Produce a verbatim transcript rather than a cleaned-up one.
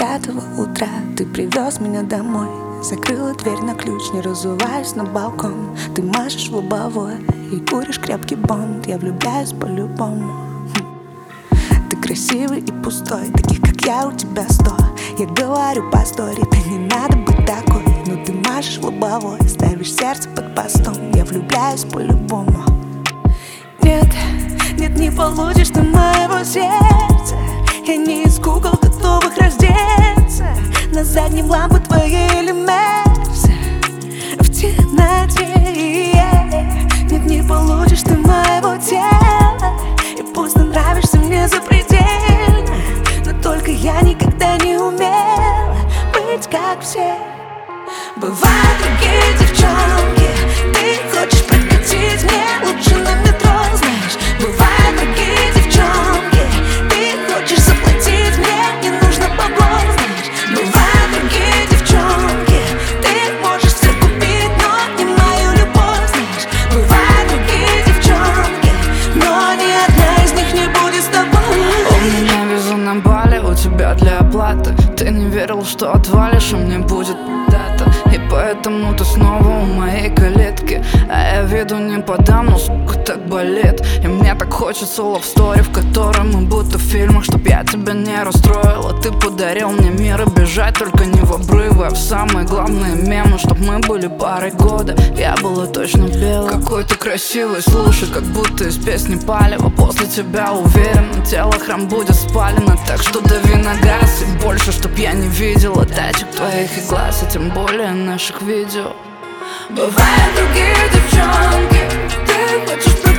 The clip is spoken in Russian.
пятого утра ты привез меня домой. Закрыла дверь на ключ, не разуваясь на балкон. Ты машешь в лобовое и куришь крепкий бонд. Я влюбляюсь по-любому. Ты красивый и пустой, таких как я у тебя сто. Я говорю по истории, да не надо быть такой. Но ты машешь в лобовое, ставишь сердце под постом. Я влюбляюсь по-любому. Нет, нет, не получишь ты моего сердца. Я не из кукол, готовых раздеться. На заднем лампы твоей или Мерса в темноте. Нет, не получишь ты моего тела. И пусть ты нравишься мне запредельно, но только я никогда не умела быть как все. Бывают другие девчонки, ты хочешь прокатить мне лучше на метро, знаешь. Бывают другие девчонки, ты хочешь заплатить мне, не нужно бабло, знаешь. Бывают другие девчонки, ты можешь все купить, но не мою любовь, знаешь. Бывают другие девчонки, но ни одна из них не будет с тобой. У меня виза на Бали, у тебя для оплаты. Ты не верил, что отвалишь, а мне будет дата. И поэтому ты снова у моей калитки. А я виду не подам, но сука так болит. И мне так хочется love story, в которой мы будто в фильмах. Чтоб я тебя не расстроила, ты подарил мне мир. И бежать только не в обрывы, а в самые главные мемы. Чтоб мы были парой года, я была точно белая. Какой ты красивый, слушай, как будто из песни Палева. После тебя уверенно, тело храм будет спалено. Так что дави на газ и больше, чтоб я не видела тачек твоих и глаз, и тем более наших видео. Бывают другие девчонки, ты хочешь